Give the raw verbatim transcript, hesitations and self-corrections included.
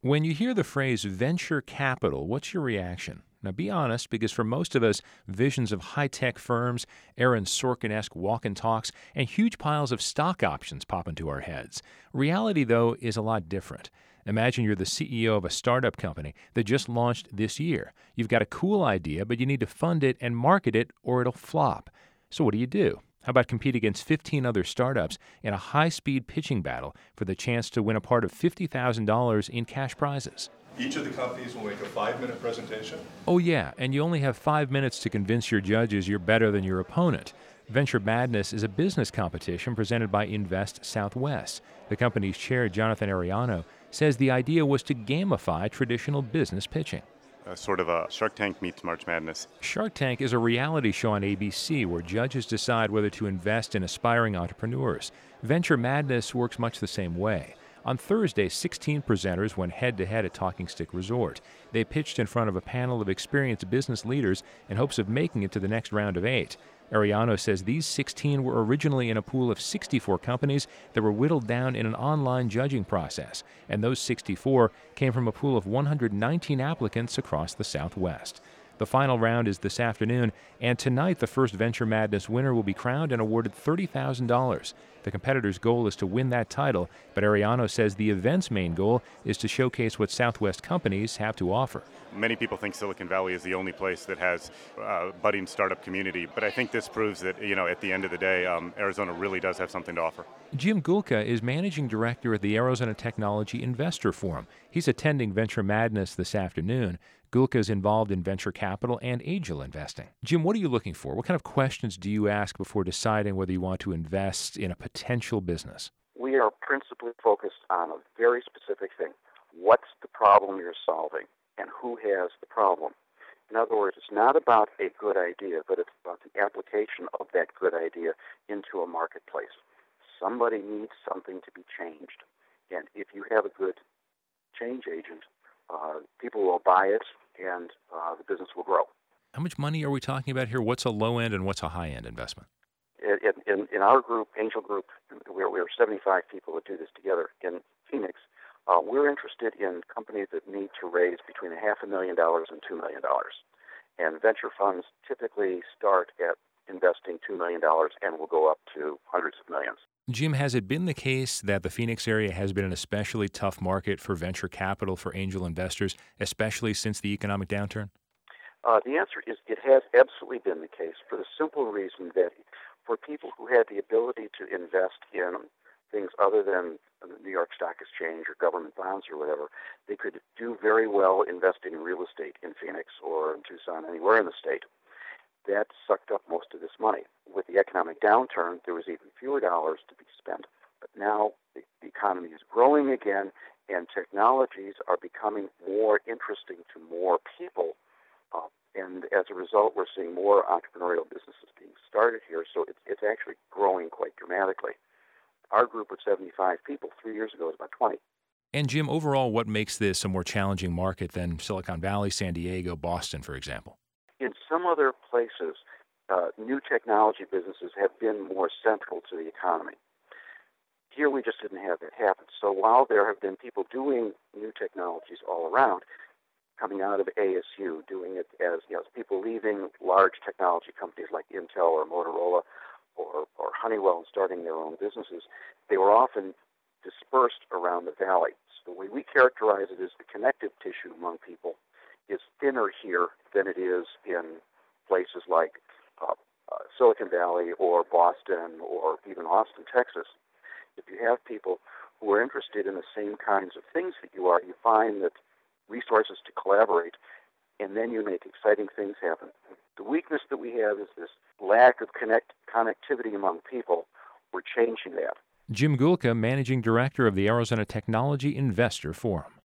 When you hear the phrase venture capital, what's your reaction? Now, be honest, because for most of us, visions of high tech firms, Aaron Sorkin esque walk and talks, and huge piles of stock options pop into our heads. Reality, though, is a lot different. Imagine you're the C E O of a startup company that just launched this year. You've got a cool idea, but you need to fund it and market it, or it'll flop. So, what do you do? How about compete against fifteen other startups in a high-speed pitching battle for the chance to win a part of fifty thousand dollars in cash prizes? Each of the companies will make a five-minute presentation. Oh, yeah, and you only have five minutes to convince your judges you're better than your opponent. Venture Madness is a business competition presented by Invest Southwest. The company's chair, Jonathan Ariano, says the idea was to gamify traditional business pitching. Uh, sort of a Shark Tank meets March Madness. Shark Tank is a reality show on A B C where judges decide whether to invest in aspiring entrepreneurs. Venture Madness works much the same way. On Thursday, sixteen presenters went head-to-head at Talking Stick Resort. They pitched in front of a panel of experienced business leaders in hopes of making it to the next round of eight. Ariano says these sixteen were originally in a pool of sixty-four companies that were whittled down in an online judging process, and those sixty-four came from a pool of one hundred nineteen applicants across the Southwest. The final round is this afternoon, and tonight the first Venture Madness winner will be crowned and awarded thirty thousand dollars. The competitor's goal is to win that title, but Ariano says the event's main goal is to showcase what Southwest companies have to offer. Many people think Silicon Valley is the only place that has a budding startup community, but I think this proves that, you know, at the end of the day, um, Arizona really does have something to offer. Jim Gulka is managing director at the Arizona Technology Investor Forum. He's attending Venture Madness this afternoon. Gulka is involved in venture capital and angel investing. Jim, what are you looking for? What kind of questions do you ask before deciding whether you want to invest in a potential business? We are principally focused on a very specific thing. What's the problem you're solving, and who has the problem? In other words, it's not about a good idea, but it's about the application of that good idea into a marketplace. Somebody needs something to be changed, and if you have a good change agent, uh, people will buy it, and uh, the business will grow. How much money are we talking about here? What's a low-end and what's a high-end investment? In, in, in our group, Angel Group, we're, we're seventy-five people that do this together in Phoenix. Uh, we're interested in companies that need to raise between a half a million dollars and two million dollars. And venture funds typically start at investing two million dollars and will go up to hundreds of millions. Jim, has it been the case that the Phoenix area has been an especially tough market for venture capital for angel investors, especially since the economic downturn? Uh, the answer is it has absolutely been the case for the simple reason that for people who had the ability to invest in things other than the New York Stock Exchange or government bonds or whatever, they could do very well investing in real estate in Phoenix or in Tucson, anywhere in the state. That sucked up most of this money. With the economic downturn, there was even fewer dollars to be spent. But now the, the economy is growing again, and technologies are becoming more interesting to more people. Uh, and as a result, we're seeing more entrepreneurial businesses being started here, so it's, it's actually growing quite dramatically. Our group of seventy-five people three years ago was about twenty. And Jim, overall, what makes this a more challenging market than Silicon Valley, San Diego, Boston, for example? In some other places, uh, new technology businesses have been more central to the economy. Here we just didn't have that happen. So while there have been people doing new technologies all around, coming out of A S U, doing it as, you know, people leaving large technology companies like Intel or Motorola or, or Honeywell and starting their own businesses, they were often dispersed around the valley. So the way we characterize it is the connective tissue among people is thinner here than it is in places like uh, uh, Silicon Valley or Boston or even Austin, Texas. If you have people who are interested in the same kinds of things that you are, you find that resources to collaborate, and then you make exciting things happen. The weakness that we have is this lack of connect connectivity among people. We're changing that. Jim Gulka, Managing Director of the Arizona Technology Investor Forum.